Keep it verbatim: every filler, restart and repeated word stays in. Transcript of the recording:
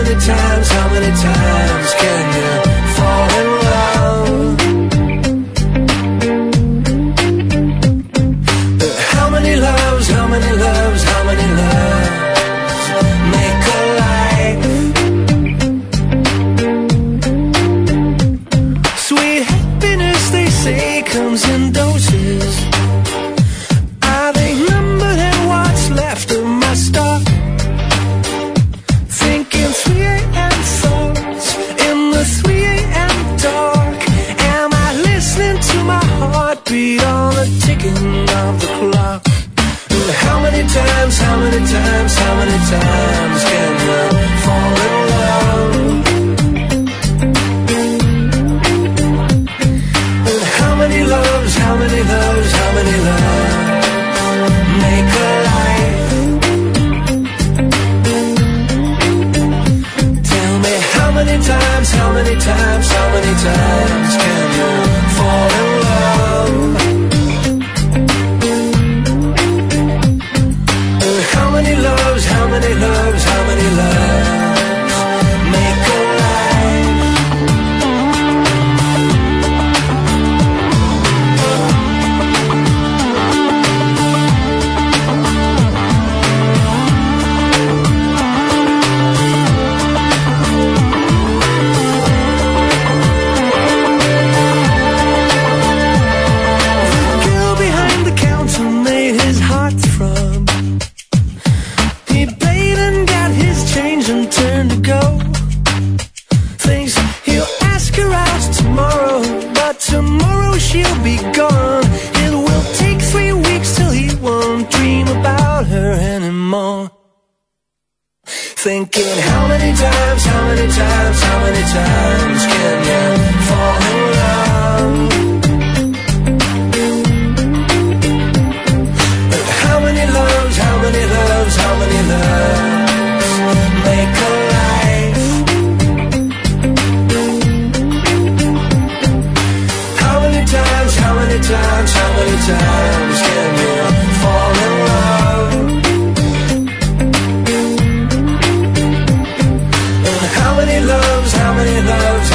many times, how many times can you fall in love? How many loves, how many loves, how many loves make a life? Sweet happiness, they say, comes in doses. Are they numbered and what's left of my stock? Thinking three a.m. thoughts in the three a.m. dark. Am I listening to my heartbeat on the ticking of the clock? And how many times, how many times, how many times can you fall in love? And how many loves, how many loves, how many loves make a life? Tell me how many times, how many times, how many times can you fall in love? And how many loves, how many loves, how many loves make a life? Girl behind the counter made his heart throb. He paid and got his change and turned to go. Thinks he'll ask her out tomorrow, but tomorrow she'll be gone. It will take three weeks till he won't dream about her anymore. Thinking how many times, how many times, how many times can you fall in love? How many loves, how many loves, how many loves make a life? How many times, how many times, how many times can you fall in love? And how many loves, how many loves,